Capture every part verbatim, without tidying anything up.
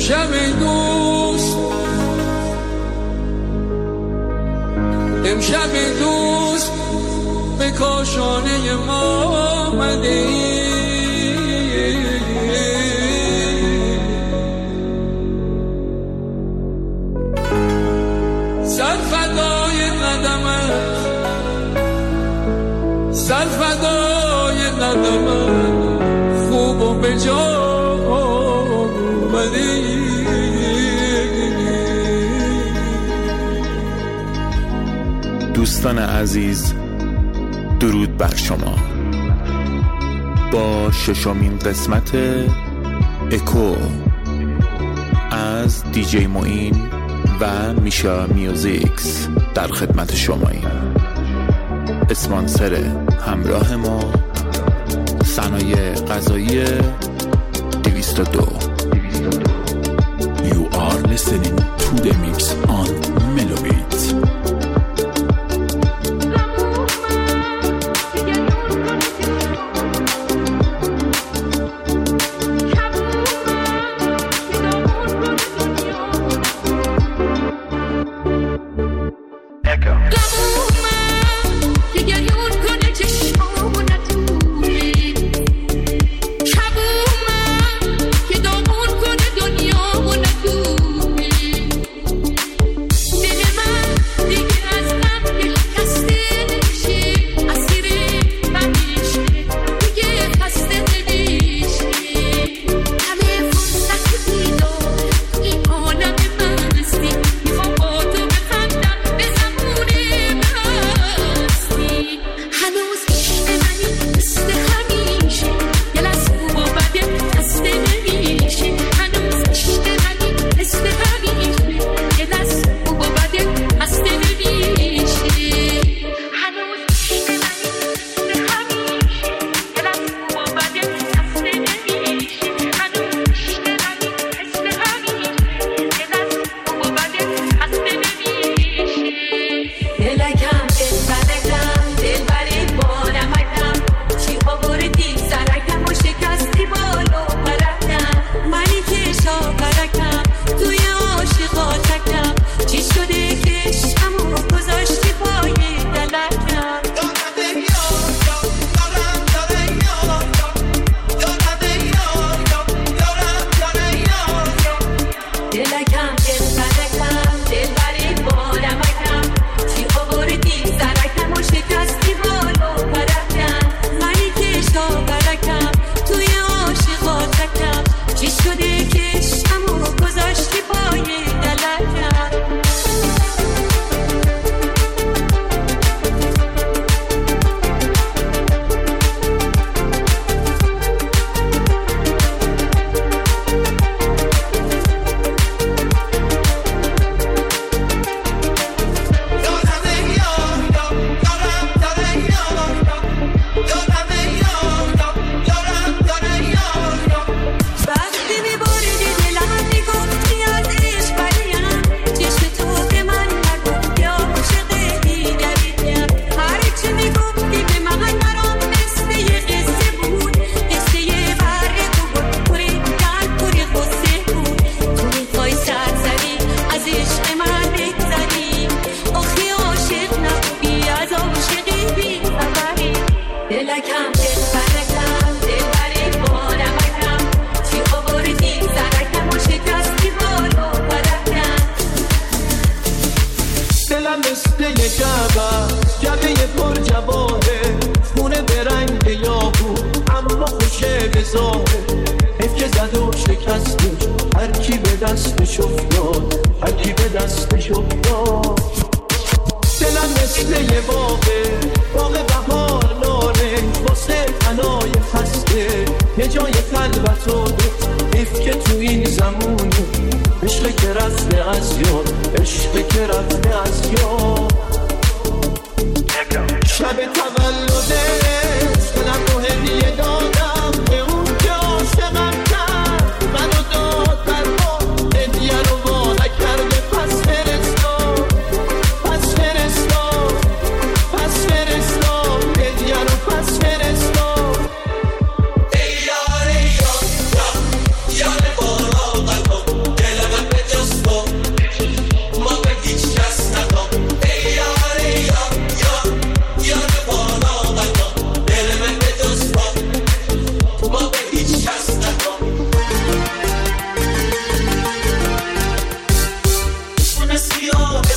امشب دوست امشب دوست به کاشانه ما آمده ای سر فدای قدمت سر فدای قدمت خوب و به جا آمده دوستان عزیز، درود بر شما. با ششمین قسمت اکو از دیجی معین و میشا میوزیکس در خدمت شماییم. اسپانسر همراه ما صنایع غذایی دویست و دو. You are listening to the mix on Melobit.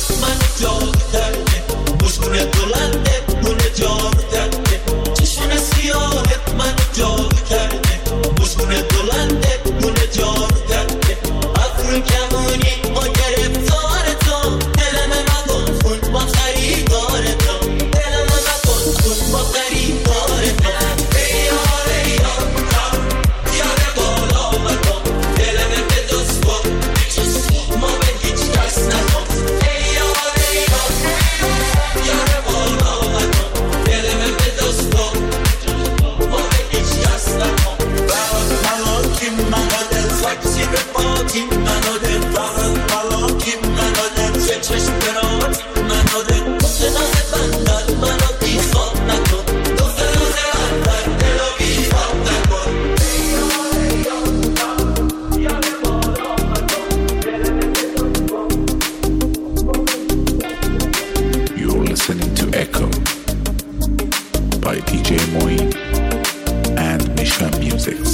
من جادو کرده مشکونه بلنده دونه جادو کرده چشم سیاهت من جادو کرده مشکونه بلنده دونه جادو کرده افرو کمونی ما گرفتار تو دلم مکن خون با خریدار تو دلم مکن خون با خریدار تو ای یار ای یار یار بالا مکن دلم به دوست کن ما به هیچ کس نکن ای یار ای یار یار بالا مکن دلم به دوست کن ما به هیچ کس نکن بالا کی منو دل ساکسی به پاکی منو دل بالا کی منو دل چه چشم برات منو دل ناز بندر منو بیخواب نکن دختر ناز بندر دلو بیخواب نکن ای یار ای یار یار بالا مکن دلم به دوست کن You're listening to Echo by دی جی Moin and Misha Musics.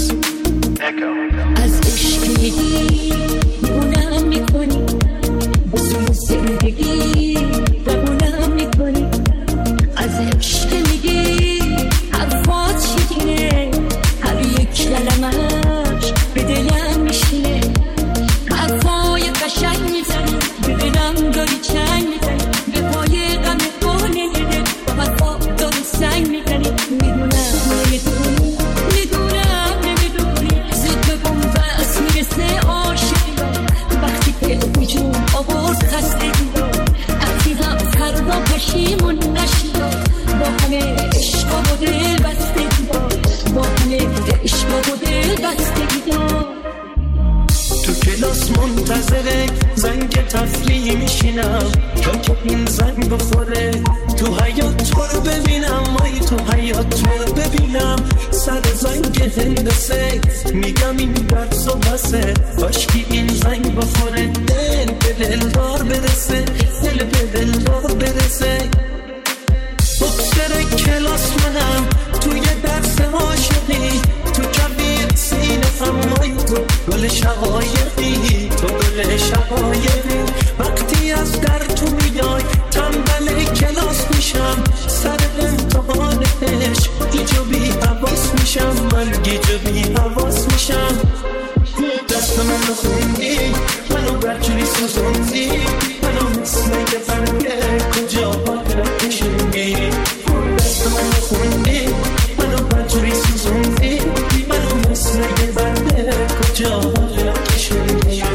از عشق میگی مونم میکنی بزرگ زندگی بمونم میکنی از عشق میگی حرفات شیرینه هر یک کلمش به دلم میشینه حرفای قشنگ میزنی به دلم داری چنگ میزنی به پای غم خونه نده با حرفا داری سنگ میزنی میدونم نمیدونی میدونم نمیدونی زد به بومبست میرسه عاشقی وقتی که وجود آورد خستگی عزیزم فردا پشیمون نشی با همه عشقا و دل بستگی با همه عشقا و دل بستگی تو کلاس منتظره زنگ تفریح میشینم تا که این زنگ بخوره تو حیات تو رو ببینم ای تو حیات تو رو ببینم سر زنگ هندسه میگم این درس و بسه کاشکی این زنگ بخوره دل به دلدار برسه دل به دلدار برسه دکتر کلاس منم توی درس عاشقی تو کبیر سینه همای تو گل شقایقی تو گل شقایقی وقتی از در تو میای تنبل کلاس میشم سر امتحان عشق گیج و بی حواس میشم من گیج و بی حواس میشم دست منو خوندی منو برجوری سوزوندی منو مثل یه برگه کجا باید کشوندی دست منو خوندی منو برجوری سوزوندی منو مثل یه برگه کجا باید کشوندی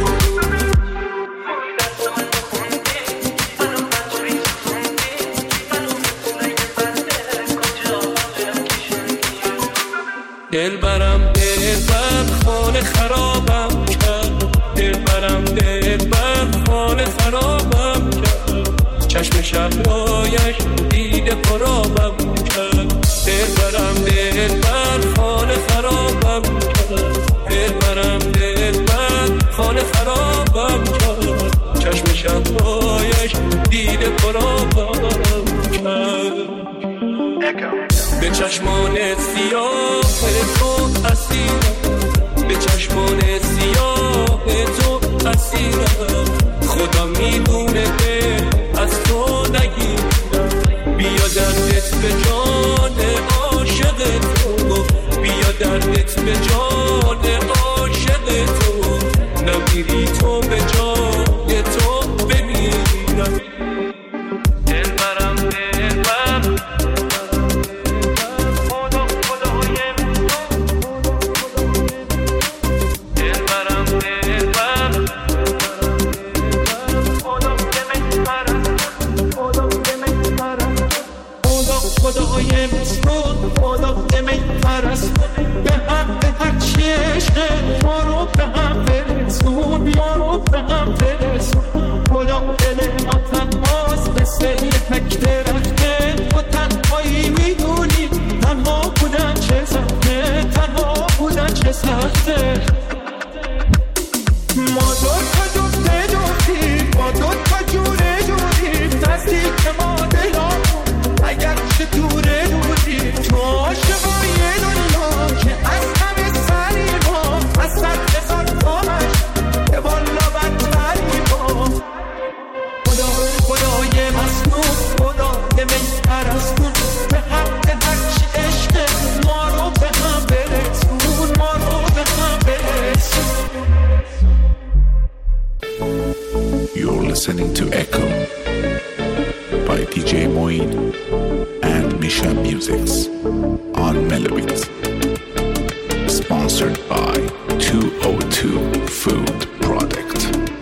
دل برم دل بر خانه خرابم کرد دل برم دل بر خانه خرابم کرد چشم شبرایش دیده پرابم کرد دل برم دل بر خانه خرابم کرد دل برم دل بر خانه خرابم کرد چشم شبرایش دیده پرابم کرد به چشمان سیاه تو اسیرم به چشمان سیاه تو اسیرم خدا میدونه که از تو نگیرم بیا دردت به جان عاشق تو بیا دردت به جان عاشق تو نمیری تو به جان تو بمیرم دل برم دل برم خدای مسکون خدا دمی پرست به هم به هر چی عشق ما رو به هم برسون ما رو به هم برسون خدا دل ما تنهاست مثل یه تک درخته و تنهایی میدونی تنها بودن چه سخته تنها بودن چه سخته ما دو تا جفته جفتی ما دو تا جوره جوری نزدیک ما دلامون اگر چه دوره دوری تو عاشقای دنیا که از همه سری با از صد هزار پامش به بالا بدتری با خدا یه بهتر از اون به حق هرچی عشق ما رو به هم برسون ما رو به هم برسون. You're listening to Echo by D J Moin and Misha Musics on Melobit. Sponsored by two oh two Food Product.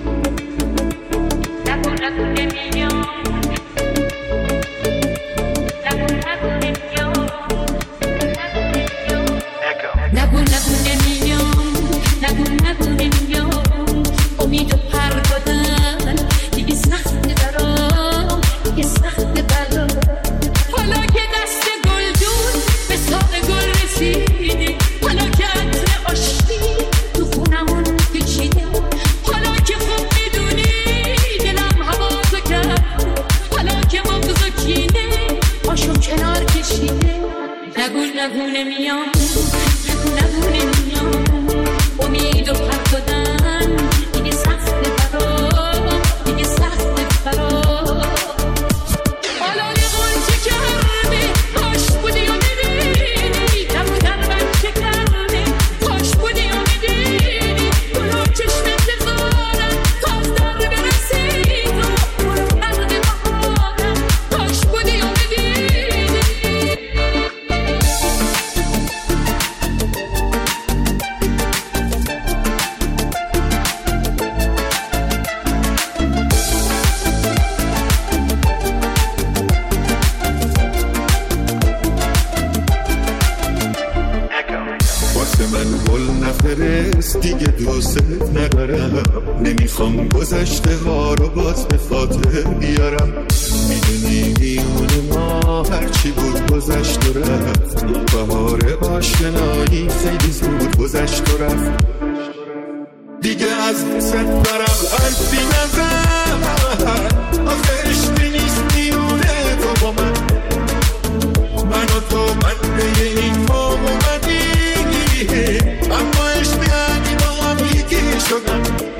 دیگه دوست ندارم، نمیخوام گذشته ها رو باز به خاطر بیارم. میدونی میون ما هرچی بود گذشت و رفت، بهار آشنایی خیلی زود گذشت و رفت. دیگه از دوست دارم حرفی نزن، آخه عشقی نیست میونه تو با من، من و تو من به این قوم اومدی، اما عشق میانی با هم یکی شدن.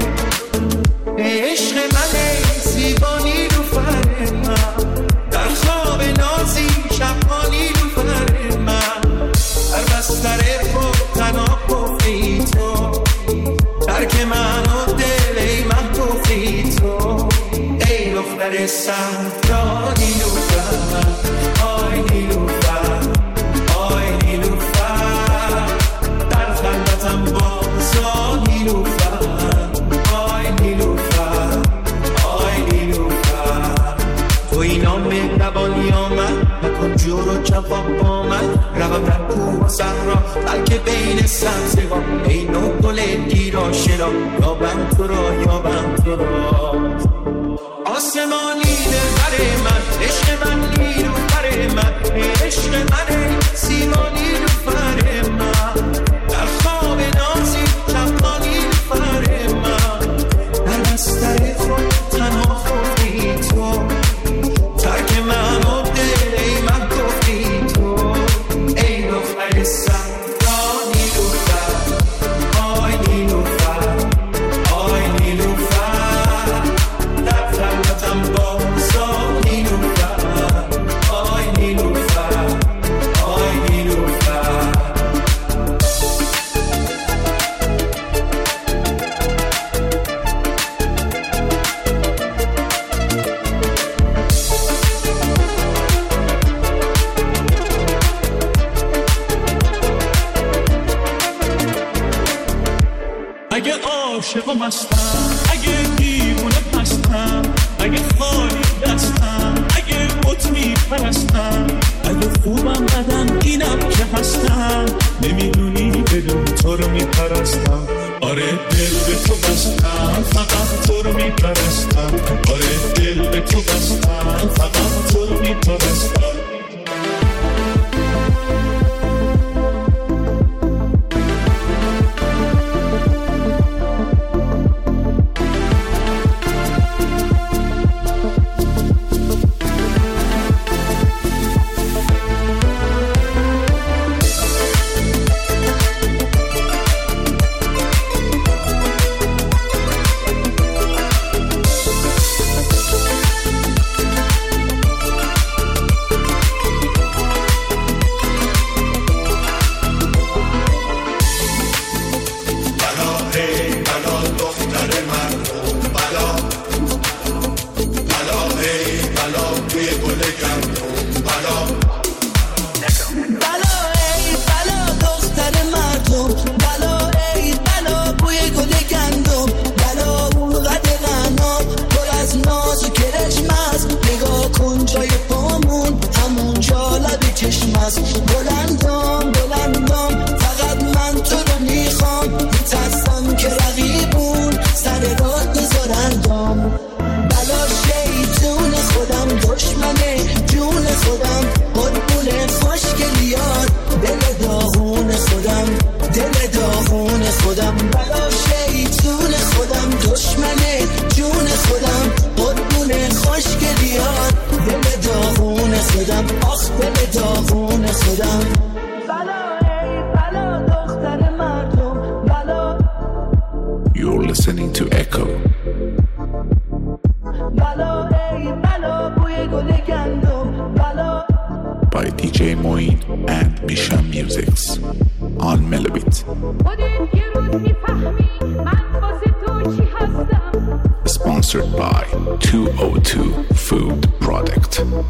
عشق من زیبانی رو فر من، در خواب نازی شبانی رو فر من، در بستر خود تنها کفی تو، ترک من و دل ای من کفی تو، ای دختر صحرا نیلوفر، آی نیلوفر آی نیلوفر، در خلوتم بازا نیلوفر، آی نیلوفر آی نیلوفر. تو اینا مهربانی آمد نکن جور و جفا با من، روم در کوه صحرا بلکه بین سبزه ها، ای نو گل گیرا شنا، یابم تو را یابم تو را. آسمانی دلبر من، عشق من نیلوفر من، عشق من سیما نیلوفر من، در خواب نازی شبها نیلوفر من، در بستر خود تنها خوبی تو، ترک من و دل ای من گفتی تو، ای دختر صحرا نیلوفر، آی نیلوفر آی نیلوفر، در خلوتم بازا نیلوفر، آی نیلوفر آی نیلوفر. اگه عاشقم هستم، اگه دیوونه هستم، اگه خالی دستم، اگه بت میپرستم، اگه خوبم بدم اینم که هستم، نمیدونی بدون تو رو میپرستم. آره دل به تو بستم، فقط تو رو میپرستم، آره دل به تو بستم، فقط تو رو میپرستم. دی جی Moin and Misha Musics on Melobit. Sponsored by two oh two Food Product.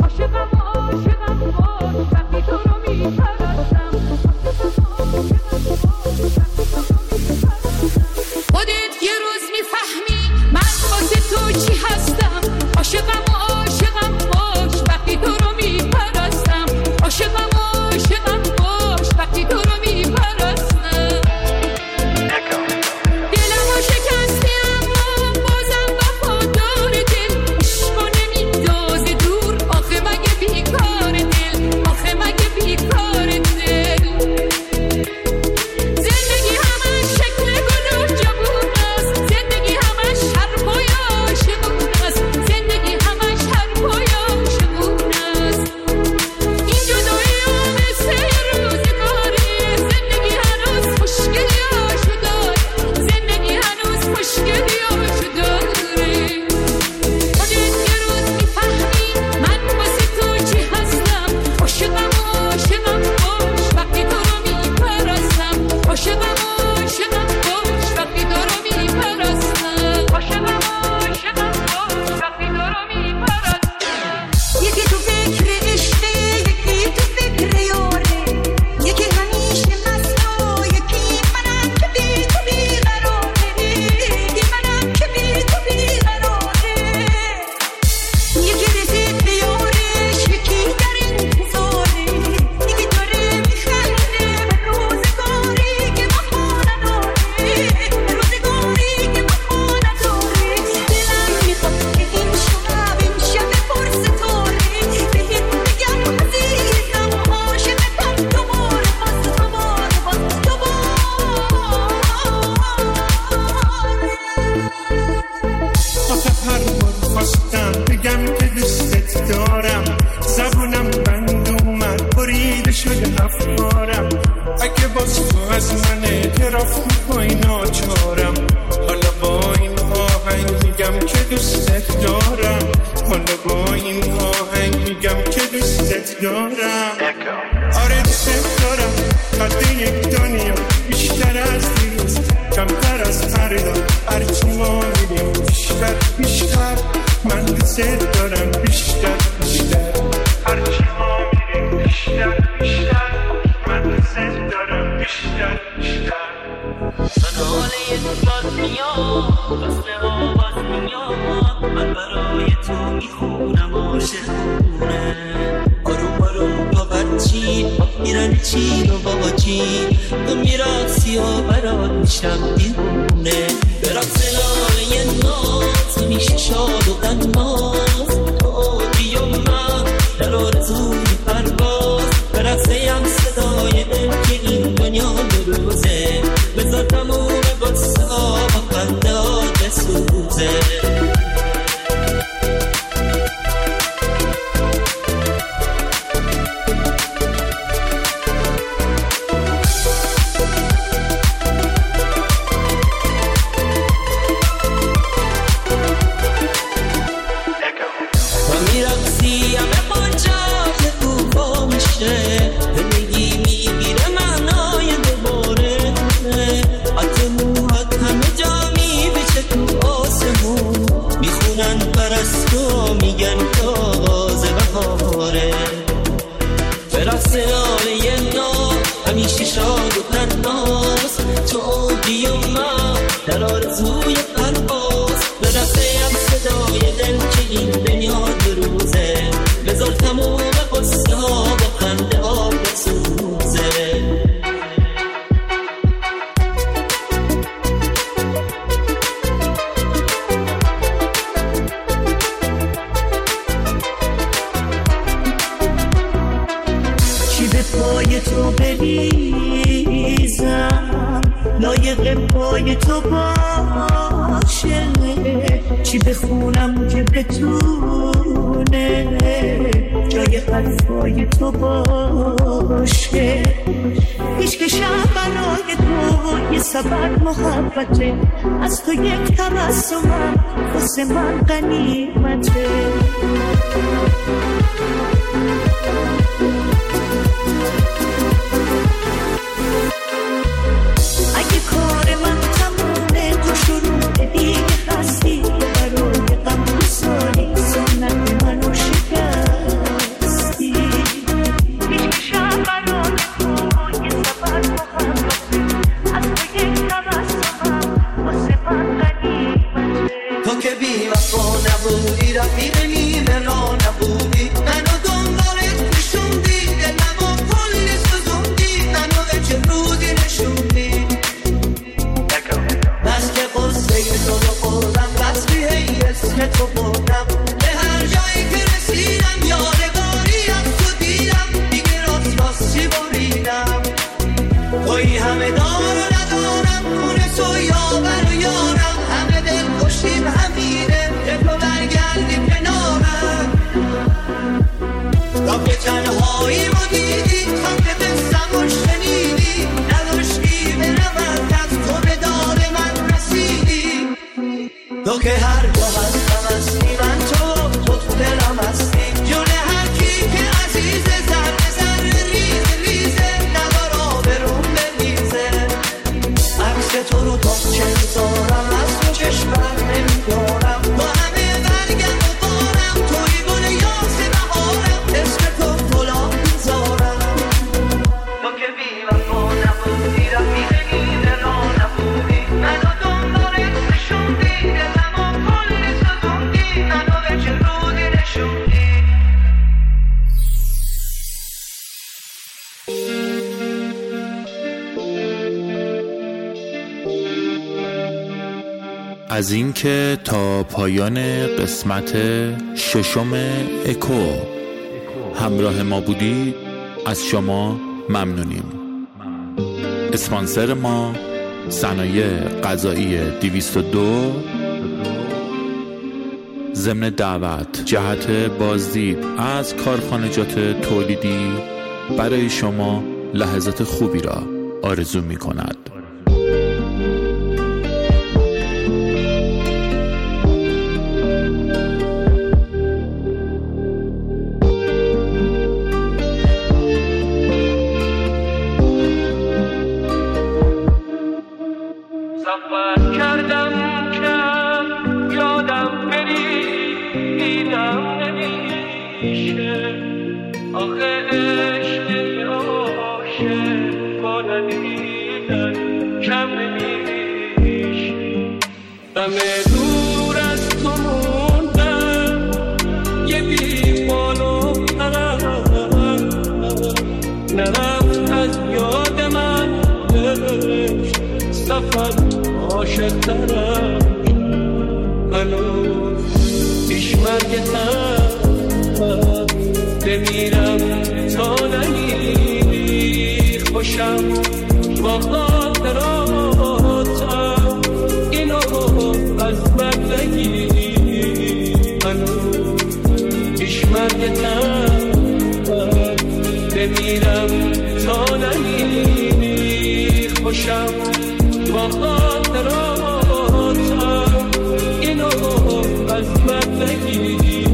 از تو یک تبسمم واسه من غنیمته. از اینکه تا پایان قسمت ششم اکو همراه ما بودید از شما ممنونیم. اسپانسر ما صنایع غذایی دویست و دو ضمن دعوت جهت بازدید از کارخانجات تولیدی برای شما لحظات خوبی را آرزو می کند. سفر کردم که یادم بری دیدم نمیشه، آخه عشق عاشق با ندیدن کم نمیشه. دم دور از تو موندم یه بی بال و پر، نرفت از یاد من سفر عاشق ترم، هنوز پیش مرگتم بمیرم تا نمیری خوشم با خاطراتم، اینو از من نگیری. هنوز پیش مرگتم بمیرم تا نمیری خوشم با خاطراتم، اینو از من نگیری.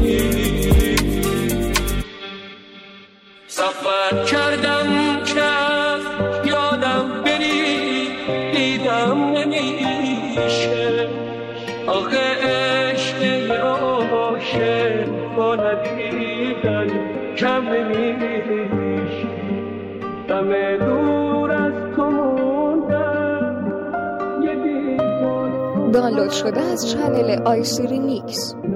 سفر کردم که یادم بری دیدم نمیشه، آخه عشق عاشق با ندیدن کم نمیشه. دم دور از تو موندم. دانلود شده از چنل آیسیری میکس.